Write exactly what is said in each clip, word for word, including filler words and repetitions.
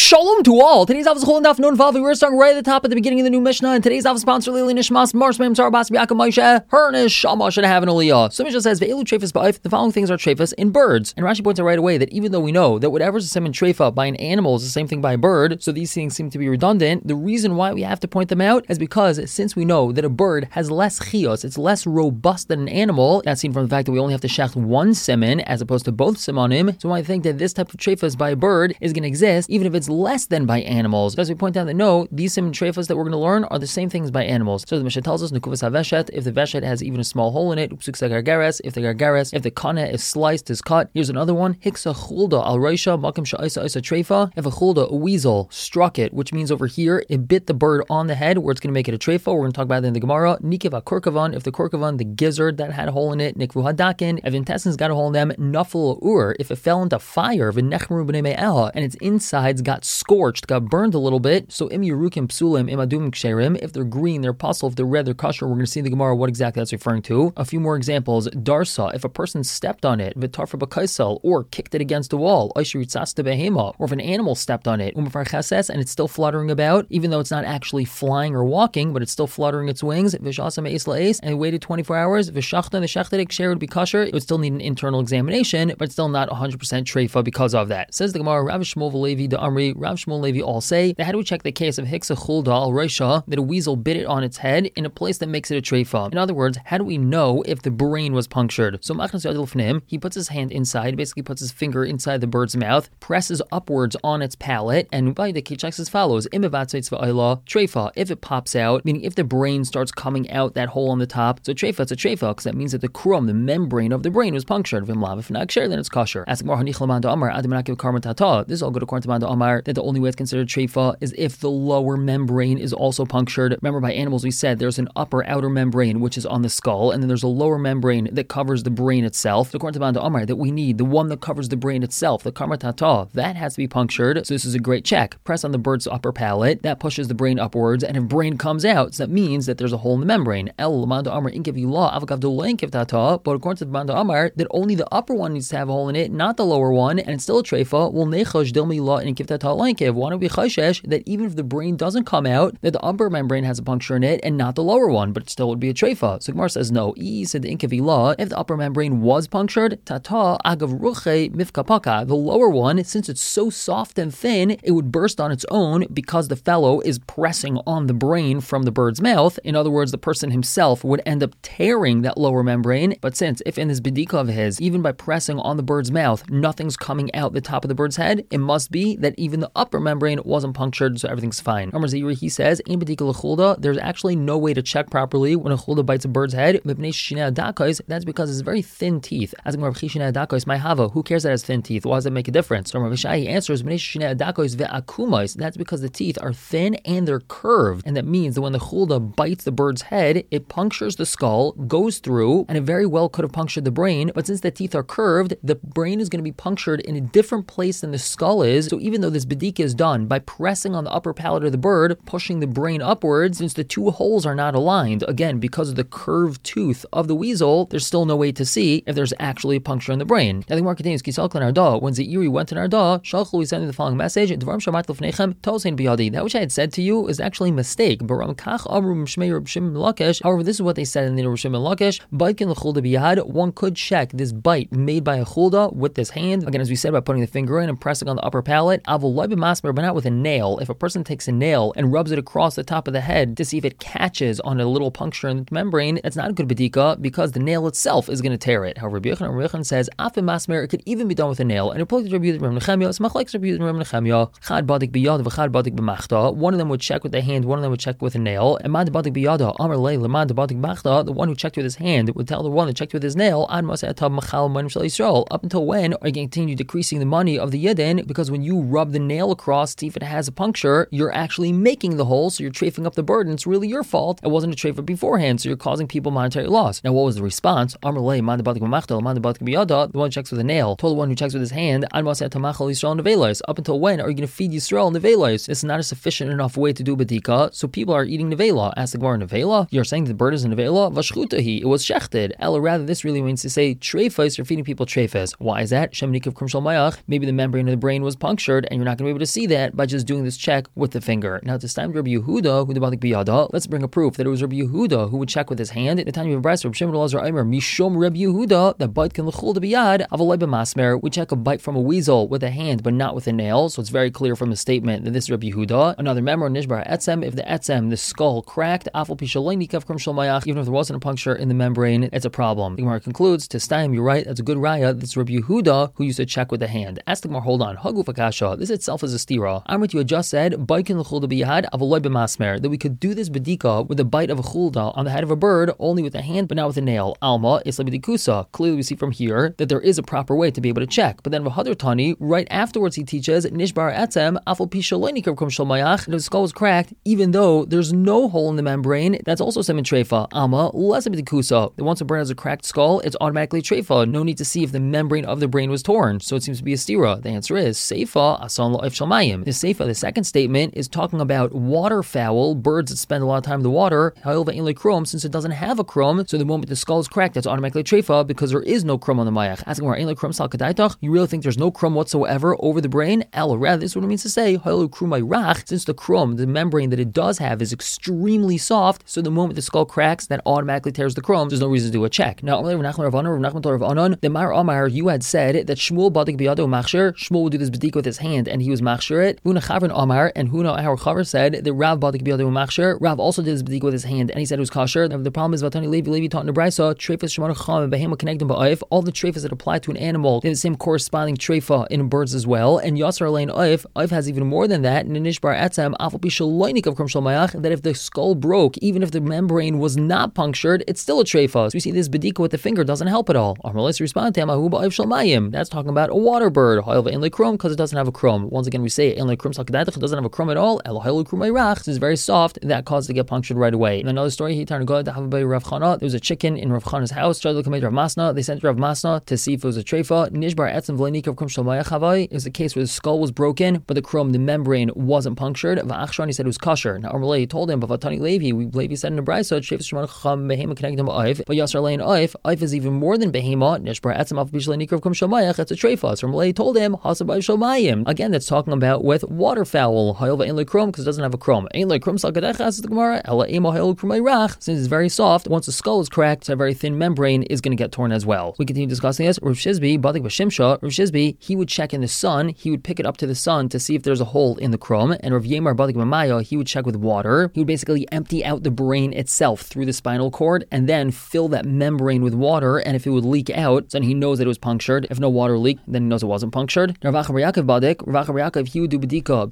Shalom to all. Today's Avos Chol and Daf Nun Vav. We're starting right at the top at the beginning of the new Mishnah. And today's Avos sponsor Lili Nishmas Mars Mem Tzar Bas B'Yaakov Moshe. Her Neshama should have an Aliyah. So Mishnah says Ve'elu Trefas Ba'if. The following things are Trefas in birds. And Rashi points out right away that even though we know that whatever's a semen Trefa by an animal is the same thing by a bird, so these things seem to be redundant. The reason why we have to point them out is because since we know that a bird has less chios, it's less robust than an animal. That's seen from the fact that we only have to shecht one semen as opposed to both simonim. So I think that this type of Trefas by a bird is going to exist even if it's less than by animals. So as we point out that no, these semen Trefas that we're going to learn are the same things by animals. So the Mishnah tells us Nekuvas HaVeshet, if the Veshet has even a small hole in it, Upsuksa Gargares, if the Gargares, if the Kana is sliced, is cut. Here's another one, Hiksa Chulda Al Reisha, Makim Sha'isa Isa Trefa. If a Chulda, a weasel, struck it, which means over here, it bit the bird on the head where it's going to make it a Trefa. We're going to talk about that in the Gemara. Nikiv HaKurkavan, if the Kurkavan, the gizzard that had a hole in it, Nikvu Hadakin, if the intestines got a hole in them, Nafal Ur, if it fell into fire, V'nechmeru B'nei Me'eha, and its insides got scorched, got burned a little bit. So Im Yerukim Psulim, Im Adum Ksherim, if they're green, they're puzzle, if they're red, they're kosher. We're going to see in the Gemara what exactly that's referring to. A few more examples. Darsa, if a person stepped on it, V'tarfa B'kaisel, or kicked it against a wall, Aishir Yitzasta Behema, or if an animal stepped on it, Umafar Chases, and it's still fluttering about, even though it's not actually flying or walking, but it's still fluttering its wings, V'shasa Me'is La'es, and it waited twenty-four hours, V'shachta, the Shachtadik Ksher would be kosher. It would still need an internal examination, but still not one hundred percent Treifa because of that. Says the Gemara, Rav Shmuel Levi de Amri, Rav Shmuel Levi all say, that how do we check the case of Hiksa Chulda Al Reisha, that a weasel bit it on its head in a place that makes it a Treifa? In other words, how do we know if the brain was punctured? So Machnas Yadil Fnim, he puts his hand inside, basically puts his finger inside the bird's mouth, presses upwards on its palate, and by the he checks as follows, Treifa, if it pops out, meaning if the brain starts coming out that hole on the top, so Treifa, it's a Treifa, because that means that the crumb, the membrane of the brain was punctured. Vimlav, if not ksher, then it's kosher. Ask more Hanich Lamanda Amar, Adamanakiv Karma Tata. This is all good according to Manda Amar, that the only way it's considered Treifa is if the lower membrane is also punctured. Remember, by animals we said there's an upper outer membrane which is on the skull, and then there's a lower membrane that covers the brain itself. According to Manda Amar, that we need the one that covers the brain itself, the Karma Tata, that has to be punctured. So this is a great check. Press on the bird's upper palate, that pushes the brain upwards, and if brain comes out, so that means that there's a hole in the membrane. El Manda Amar Inkev Yula Avakavdula Inkev Tata, but according to Manda Amar, that only the upper one needs to have a hole in it, not the lower one, and it's still a Treifa. Well, Nechosh Dilmi La Inkev Tata Lankev. Why don't we choshesh that even if the brain doesn't come out, that the upper membrane has a puncture in it and not the lower one, but it still would be a Treifa? So Gemara says no. E said the Inkev Yula, if the upper membrane was punctured, Tata Agav Ruche Mifkapaka, the lower one, since it's so soft and thin, it would burst on its own because the fellow is pressing on the brain from the bird's mouth. In other words, the person himself would end up tearing that lower membrane. But since if in this bedika of his, even by pressing on the bird's mouth, nothing's coming out the top of the bird's head, it must be that even the upper membrane wasn't punctured, so everything's fine. Amar Ziri, he says, in bedika l'chulda, there's actually no way to check properly when a chulda bites a bird's head. That's because it's very thin teeth. As my hava, who cares that it has thin teeth? Why does that make a difference? So Rav Shai answers, that's because the teeth are thin and they're curved, and that means that when the chulda bites the bird's head, it punctures the skull, goes through, and it very well could have punctured the brain, but since the teeth are curved, the brain is going to be punctured in a different place than the skull is. So even though this bedika is done by pressing on the upper palate of the bird, pushing the brain upwards, since the two holes are not aligned, again, because of the curved tooth of the weasel, there's still no way to see if there's actually a puncture in the brain. I think more continues, when Zeiri went to Narda, Shalchul, we sent the following message, that which I had said to you is actually a mistake. However, this is what they said in the Rosh Lakish. One could check this bite made by a chulda with this hand. Again, as we said, by putting the finger in and pressing on the upper palate, but not with a nail. If a person takes a nail and rubs it across the top of the head to see if it catches on a little puncture in the membrane, it's not a good bedika because the nail itself is going to tear it. However, Rabbi Yochanan says, Afim Masmer, it could even be done with a nail. And it put Rabbi Nechemia, one of them would check with the hand, one of them would check with a nail. And the one who checked with his hand would tell the one that checked with his nail, up until when are you going to continue decreasing the money of the Yidden? Because when you rub the nail across to see if it has a puncture, you're actually making the hole, so you're trafing up the bird, and it's really your fault. It wasn't a trafer beforehand, so you're causing people monetary loss. Now, what was the response? The one who checks with a nail told the one who checks with his hand, up until when are you going to feed Yisrael nevelos? This is not a sufficient enough way to do bedika, so people are eating nevela. Ask the Gemara, nevela? You're saying the bird is a nevela? Vashchutahi, it was shechted. Ella, rather, this really means to say trefas, you're feeding people trefas. Why is that? Maybe the membrane of the brain was punctured, and you're not going to be able to see that by just doing this check with the finger. Now, to time Rabbi Yehuda, who the Badik Biyada, let's bring a proof that it was Rabbi Yehuda who would check with his hand. The time of Bryce, Rabbi Shimon Elazar Omer, Mishom Rabbi Yehuda, that bite can lechul de biyad, avaloi b'masmer. We check a bite from a weasel with a hand, but not with a nail. So it's very clear from the statement that this is Rabbi Yehuda. Another member, Nishbar Etzem, if the Etzem, the skull, cracked, afal pishaloi nikav krum shel mayach, even if there wasn't a puncture in the membrane, it's a problem. The Gemara concludes, to Staim, you're right, that's a good raya. That's Rabbi Yehuda who used to check with the hand. Ask the Gemara, hold on, Hagu Fakasha, this itself is a stira. Amrit, you had just said, baikin l'chul de biyad, avaloi b'masmer, that we could do this bedika with the bite of a chulda on the head of a bird, only with a hand, but not with a nail. Alma, isla b'dikusa. Clearly we see from here that there is a proper way to be able to check. But then V'hadar Tani, right afterwards he teaches, Nishbar Etzem, afal pishaloi nikav krum shel mayach, and the skull was cracked, even though there's no hole in the membrane, that's also semen treifa. Alma, less b'dikusa. That once a bird has a cracked skull, it's automatically treifa. No need to see if the membrane of the brain was torn. So it seems to be a stira. The answer is seifa asan lo'if shel mayim. The seifa, the second statement, is talking about waterfowl, birds that spend a lot of time in the water. However, in krum, since it doesn't have a krum, so the moment the skull is cracked, that's automatically treifa because there is no krum on the mayach. Asking where in krum sal kadaitach, you really think there's no krum whatsoever over the brain? Ella, rather, this is what it means to say halu krumay rach. Since the krum, the membrane that it does have, is extremely soft, so the moment the skull cracks, that automatically tears the krum. There's no reason to do a check. Now, the Mar Amar, you had said that Shmuel badik biyado machshir. Shmuel would do this bedika with his hand, and he was machshir it. Huna chavrin Amar, and Huna our chaver said that Rav badik biyado machshir. Rav also did this bedika with his hand, and he said it was kosher. Now, the problem is Vatani Levi Levi taught in the Brisa treifas shemar cham and behema connected ba'if. All the treifas that apply to an animal, they have the same corresponding treifa in birds as well. And Yasser Alein Oif, Oif has even more than that. And Nishbar Etzem afal pishaloi nikav krum shel mayach, that if the skull broke, even if the membrane was not punctured, it's still a treifa. So we see this bedika with the finger doesn't help at all. Let's respond to him. That's talking about a water bird. Because it doesn't have a krum. Once again, we say it doesn't have a krum at all. This is very soft. That caused it to get punctured right away. And another story, there was a chicken in Rav Chana's house. They sent Rav Masna to see if it was a treifa. It was a case where the skull was broken, but the krum, the membrane, wasn't punctured. He said it was kosher. Now Amalei told him, but Levi, Levi said in the Brisa, but Yasser Lein Oif, Oif is even more than behema. Nishbar Etzem af bishla nikrav kum shomayach. That's a treifa. So Amalei told him, hasabay shomayim. Again, that's talking about with waterfowl. Hayel ve'in lekrum, because it doesn't have a krum. Ein lekrum sal kadechas the Gemara. Ela emo hayel krumay rach. Since it's very soft, once the skull is cracked, a very thin membrane is going to get torn as well. We continue discussing this. Rav Shizbi, badik b'shimsha. Rav Shizbi, he would check in the sun. He would pick it up to the sun to see if there's a hole in the krum. And Rav Yemar badik b'maya, he would check with water. He would basically empty out the brain itself through the spinal cord and then fill that membrane with water. And if it would leak out, then he knows that it was punctured. If no water leaked, then he knows it wasn't punctured. Rav Achabar Yaakov badik, Rav Achabar Yaakov, he would do bedika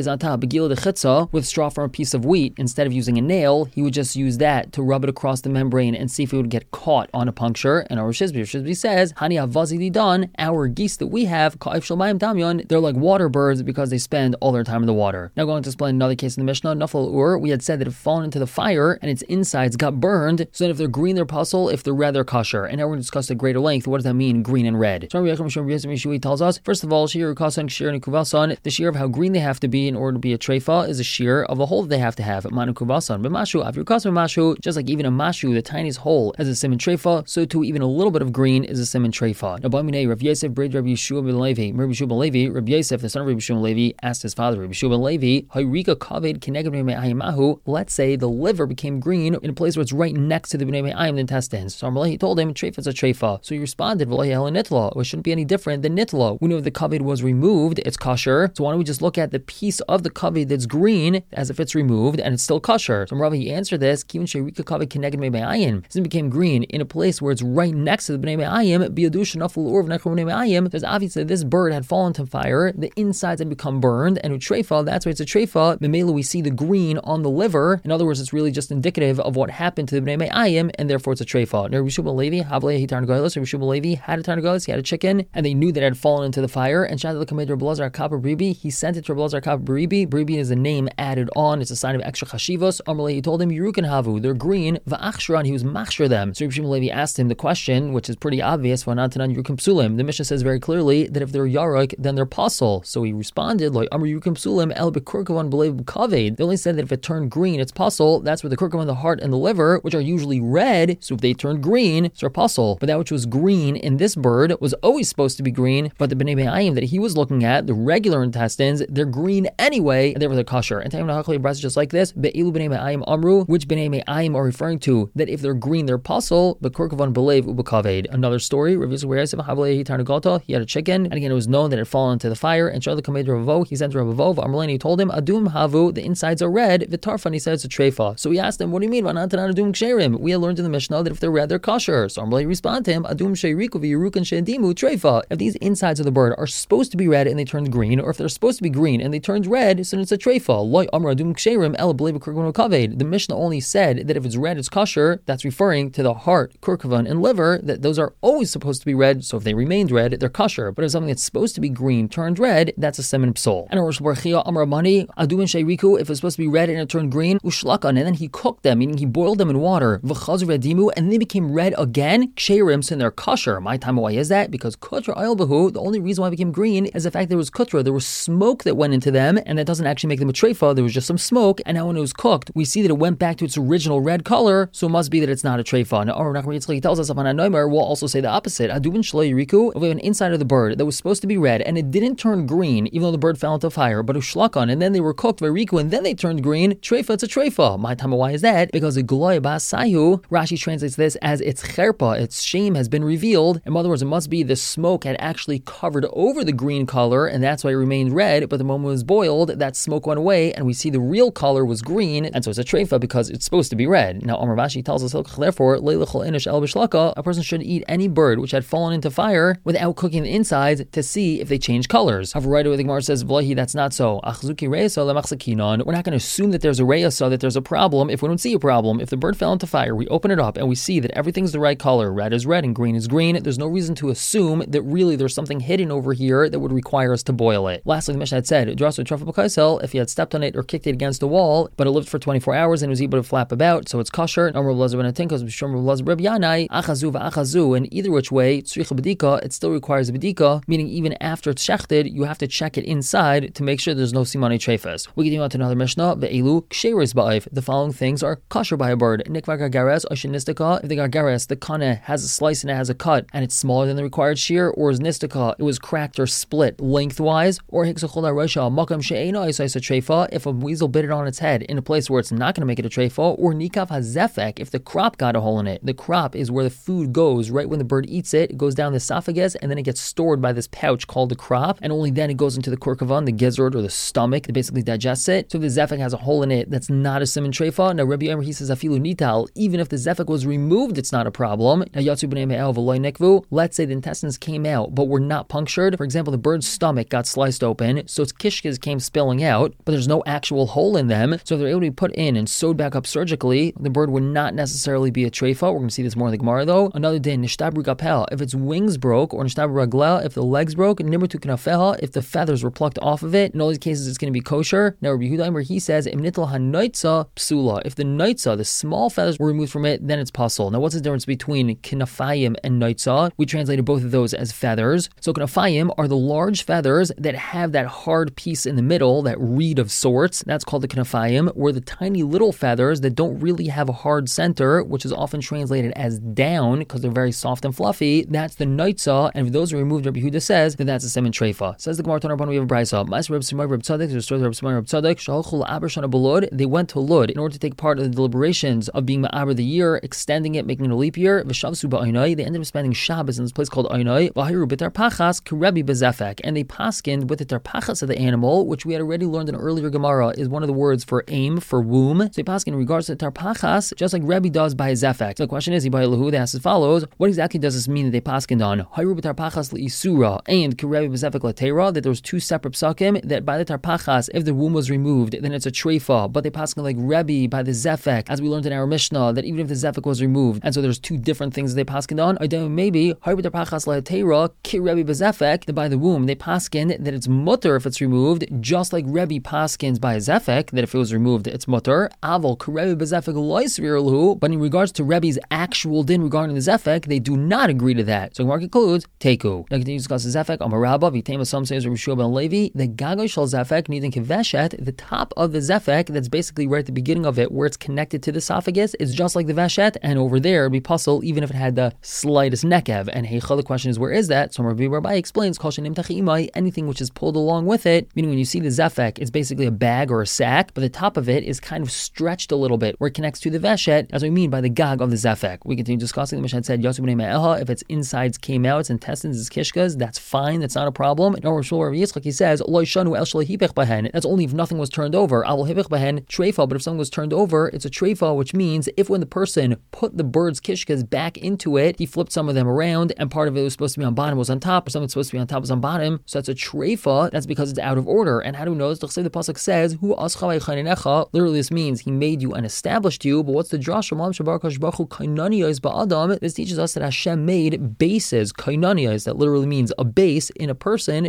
with straw from a piece of wheat. Instead of using a nail, he would just use that to rub it across the membrane and see if it would get caught on a puncture. And our Shizbi, Shizbi says, Hani avazi dan, our geese that we have, ka'if shalmayim damyon, they're like water birds because they spend all their time in the water. Now going to explain another case in the Mishnah, Nafal Ur, we had said that it fallen into the fire and its insides got burned, so that if they're green, they're puzzle, if they're red, they're kosher. And now we're going to discuss at greater length, what does that mean, green and red? So Rabbi tells us, first of all, Shir Kasan, Shir and Kuvasan, the shear of how green they have to be in order to be a treifa is a shear of a hole that they have to have. Manu Kuvasan, but Mashu, Avir Kasan Mashu, just like even a Mashu, the tiniest hole, has a siman treifa, so too even a little bit of green is a siman treifa. Now, Bamine, Rav Yosef, Braid Rabbi Yeshua ben Levi, Rabbi Yeshua ben Levi, Rabbi Yosef, the son of Rabbi Yeshua ben Levi, asked his father, Rabbi Yeshua ben Levi, Hayrika Kaved Kineged Bnei Me'ayimahu, let's say the liver became green in a place where it's right next to the Bnei Me'ayim, the intestines. So Amalei, he told him, treifa is a treifa. So he responded, V'lo Yehel Nitla, it shouldn't be any different than Nitla. We know if the kaved was removed, it's kosher. So why don't we just look at the piece of the kaved that's green as if it's removed and it's still kosher? So Rav, he answered this, Kivin Sheirika Kaved Kineged Me'ayin. Since it became green in a place where it's right next to the Bnei Me'ayim, Biyadush Naful Ur V'nechum Bnei Me'ayim, there's obviously this bird had fallen to fire, the insides had become burned, and with treifa, that's why it's a treifa. Memela, we see the green on the liver. In other words, it's really just indicative of what happened to the Bnei Me'ayim, and therefore it's a treifa. Now, Rabbi Yeshua ben Levi, Havlei Hitar Negolos, Rabbi Yeshua ben Levi had a tarnagolos, he had a chicken, and they knew that it had fallen into the fire, and Shad L'Kamed Rabbi Elazar Kappa Baribi, he sent it to Rabbi Elazar Kappa Baribi. Baribi is a name added on, it's a sign of extra chashivos. Amalei, he told him, Yerukan Havu, they're green, Va'achshran, he was machshir them. So Rabbi Shimon Levi asked him the question, which is pretty obvious, Va'natanan Yerukan Psulim. The Mishnah says very clearly that if they're yarok, then they're pasul. So he responded, like Amr Yerukan Psulim, El Bekurkavan Belev Kaved. They only said that if it turned green, it's pasul. That's where the kurkavan, the heart, and the liver, which are usually red, so if they turned green, it's a pasul. But that which was green in this bird was always supposed to be green, but the Bnei Me'ayim that he was looking at, the regular intestines, they're green anyway, and therefore they're kosher. And Brisa just like this, Be'ilu b'nei me'ayim amru, which b'nei me'ayim are referring to that if they're green, they're pasul, but kurkavan belev ubekaved. Another story, he had a chicken, and again it was known that it had fallen into the fire, and Shalom Kamed Ravo, he sent to Ravo, Amalani told him, Adum havu, the insides are red, Vitarfan, he said it's a treifa. So he asked him, what do you mean? Adum ksherim? We had learned in the Mishnah that if they're red, they're kosher. So Amalani responded to him, Adum sheiriku v'yirukan she'edimu treifa. If these insides of the bird are supposed to be red and they turned green, or if they're supposed to be green and they turned red, so it's a treifa. Loi amra adum ksherim el b'leiv kurkavan kaved. The Mishnah only said that if it's red, it's kosher. That's referring to the heart, kurkavan, and liver, that those are always supposed to be red, so if they remained red, they're kosher. But if something that's supposed to be green turned red, that's a semen psol. And Rosh Barchia Amar Mani, Adum and Sheiriku, if it's supposed to be red and it turned green, Ushlakan, and then he cooked them, meaning he boiled them in water, V'chaz redimu, and they became red again, Ksherim, so they're kosher. My time, why is that? Because Kutra Ayalbahu, the only reason why it became green is the fact there was Kutra, there was smoke that went into them, and that doesn't actually make them a treifa, there was just some smoke, and now when it was cooked, we see that it went back to its original red color, so it must be that it's not a treifa. Now, Amar Nachman Yitzchak tells us upon a Noimer, we'll also say the opposite. Adum and Shlo if we have an inside of the bird that was supposed to be red and it didn't turn green, even though the bird fell into fire, but ushlakan, and then they were cooked by Riku, and then they turned green, treifa, it's a treifa. My time, why is that? Because the gloy bas sayu, Rashi translates this as its cherpa, its shame has been revealed. In other words, it must be the smoke had actually covered over the green color, and that's why it remained red, but the moment it was boiled, that smoke went away, and we see the real color was green, and so it's a treifa because it's supposed to be red. Now, Amar Rashi tells us, therefore, a person should eat any bird which had fallen into fire without cooking the insides to see if they change colors. However, right away the Gemara says, Vlahi, that's not so. We're not going to assume that there's a reyasa, that there's a problem if we don't see a problem. If the bird fell into fire, we open it up and we see that everything's the right color. Red is red and green is green. There's no reason to assume that really there's something hidden over here that would require us to boil it. Lastly, the Mishnah had said, if he had stepped on it or kicked it against a wall, but it lived for twenty-four hours and was able to flap about, so it's kosher. And either which way, it still requires a bedika, meaning even after it's shechted, you have to check it inside to make sure there's no simane treifas. We get on to another Mishnah, ve'elu ksheris ba'if. The following things are kosher by a bird. Nikvar gargares, oshinistika. If the gargares, the kana, has a slice and it has a cut, and it's smaller than the required shear, or is nistika, it was cracked or split lengthwise, or hiksachol arosha, makam she'ena isaisa treifa, if a weasel bit it on its head in a place where it's not going to make it a treifa, or nikav hazefek, if the crop got a hole in it. The crop is where the food goes right when the bird eats it. It goes down the esophagus, and then it gets stored by this pouch called the crop, and only then it goes into the kurkavan, the gizzard, or the stomach, that basically digests it. So if the zefek has a hole in it, that's not a siman treifa. Now Rabbi Yomer, he says afilu nital, even if the zefek was removed, it's not a problem. Now yatsu b'nei me'el v'loy nekvu, let's say the intestines came out, but were not punctured. For example, the bird's stomach got sliced open, so its kishkas came spilling out, but there's no actual hole in them. So if they're able to be put in and sewed back up surgically, the bird would not necessarily be a treifa. We're going to see this more in the Gemara though. Another day, nishtabru gapel, if its wings broke, or nishtabru raglel, if the legs broke, nimru knafeha, if the feathers were plucked off of it. In all these cases, it's going to be kosher. Now Rabbi Yehuda, where he says, imnitel hanoitza psula, if the noitza, the small feathers, were removed from it, then it's pasul. Now what's the difference between kinafayim and noitza? We translated both of those as feathers. So kinafayim are the large feathers that have that hard piece in the middle, that reed of sorts. That's called the kinafayim, where the tiny little feathers that don't really have a hard center, which is often translated as down because they're very soft and fluffy, that's the noitza, and if those are removed, Rabbi Yehuda says that that's a semen treifa. Says the Gemara Tanarban, we have a brisa. They went to Lud in order to take part of the deliberations of being ma'aber the year, extending it, making it a leap year. They ended up spending Shabbos in this place called Ainai, and they paskined with the tarpachas of the animal, which we had already learned in earlier Gemara is one of the words for aim, for womb. So they paskin in regards to the tarpachas, just like Rebbe does by his zefek. So the question is, by Lahu, they ask as follows: what exactly does this mean that they paskined on? Hayru b'tarpachas le'isura and kirebi b'zefek latera, that there was two separate psakim that by the tarpachas, if the womb was removed, then it's a treifa. But they paskin like Rebbe by the zefek, as we learned in our Mishnah, that even if the zefek was removed, and so there's two different things that they paskined on. Or maybe Hayru b'tarpachas latera kirebi b'zefek, that by the womb they paskin that it's mutter if it's removed, just like Rebbe paskins by zefek that if it was removed it's mutter. Aval kirebi b'zefek loisvirlu, but in regards to Rebbe's actual din regarding the zefek, they do not agree to that. So Gemara concludes, teku. Now continue to discuss the zefek. Amarabba, v'tema, some say Rabbi Shua ben Levi, the gagoy shel zefek needing kiveshet, the top of the zefek, that's basically right at the beginning of it, where it's connected to the esophagus, is just like the veshet, and over there it'd be puzzle even if it had the slightest nekev. And heicha, the question is, where is that? So Rabbi Rabbi explains, anything anything which is pulled along with it, meaning when you see the zefek, it's basically a bag or a sack, but the top of it is kind of stretched a little bit where it connects to the veshet, as we mean by the gag of the zefek. We continue discussing. The Mishnah said, if its insides came out, its intestines, its kishkas, that's fine, that's not a problem. And over Shmuel Rabbi Yitzchak, he says, that's only if nothing was turned over. But if something was turned over, it's a treifa, which means if when the person put the bird's kishkas back into it, he flipped some of them around, and part of it was supposed to be on bottom was on top, or something supposed to be on top was on bottom, so that's a treifa. That's because it's out of order. And how do we know this? The pasuk says, "Hu ascha." Literally, this means he made you and established you. But what's the drasha? This teaches us that Hashem made bases, kainaniyas, that literally means a base in a person.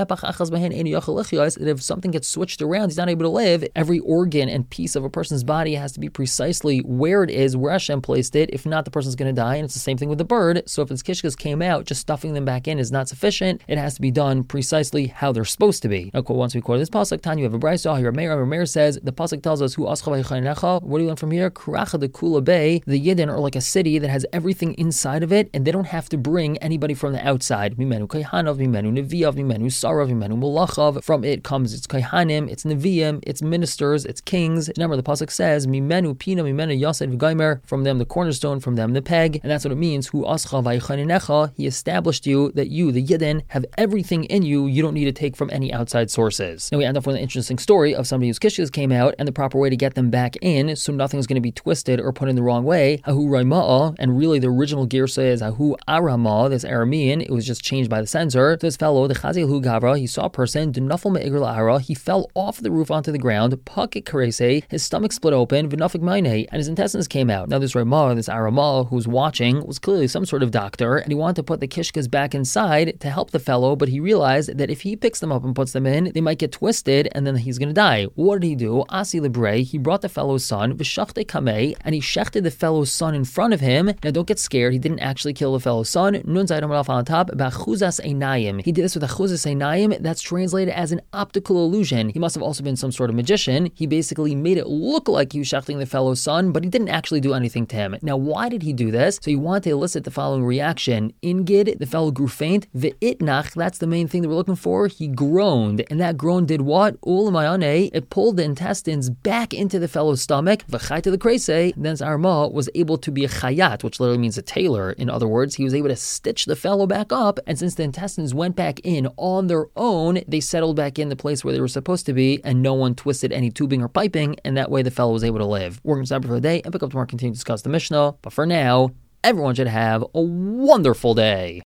That if something gets switched around, he's not able to live. Every organ and piece of a person's body has to be precisely where it is, where Hashem placed it. If not, the person's going to die. And it's the same thing with the bird. So if its kishkas came out, just stuffing them back in is not sufficient. It has to be done precisely how they're supposed to be. Now, once we quote this pasuk, Tanya, you have a brayso here. Meir Meir says the pasuk tells us who ascha v'yichanecha. What do you learn from here? Kracha de Kula Bay. The Yidden are like a city that has everything inside of it, and they don't have to bring anybody from the outside. Mimenu kayhanav, mimenu neviyav, mimenu sarav, mimenu malachav. From it comes its kayhanim, its neviyim, its ministers, its kings. Remember, the pasuk says mimenu pina, mimenu yased v'gaimer. From them the cornerstone, from them the peg, and that's what it means. Who ascha v'yichanecha. He established you that you, the Yidden, have everything in you. You don't need to take from any outside sources. Now we end up with an interesting story of somebody whose kishkas came out and the proper way to get them back in, so nothing's going to be twisted or put in the wrong way. Ahu Raima'a, and really the original girsa is Ahu Arama, this Aramean. It was just changed by the censor. This fellow, the Chazi Hu Gavra, he saw a person, Dunafal Me'igr La'ara, he fell off the roof onto the ground, Pakik Karese, his stomach split open, Vinafik Maine, and his intestines came out. Now this Raima'a, this Arama, who was watching, was clearly some sort of doctor, and he wanted to put the kishkas back inside to help the fellow, but he realized that if he picks them up and puts them in, they might get twisted, and then he's going to die. What did he do? Asi Libre, he brought the fellow's son, Vishachte Kameh, and he shechted the fellow's son in front of him. Now don't get scared, he didn't actually kill the fellow's son. Nun Zaydam Raf on top, Bachuzas Einayim. He did this with Achuzas Einayim, that's translated as an optical illusion. He must have also been some sort of magician. He basically made it look like he was shechting the fellow's son, but he didn't actually do anything to him. Now why did he do this? So he wanted to elicit the following reaction. Ingid, the fellow grew faint. Ve'itnach, that's the main thing that we're looking for. He groaned, and that groan did what? Ulamayane, it pulled the intestines back into the fellow's stomach. V'chayta the krese, then Arma was able to be a chayat, which literally means a tailor. In other words, he was able to stitch the fellow back up, and since the intestines went back in on their own, they settled back in the place where they were supposed to be, and no one twisted any tubing or piping, and that way the fellow was able to live. We're going to stop for the day and pick up tomorrow and continue to discuss the Mishnah, but for now, everyone should have a wonderful day.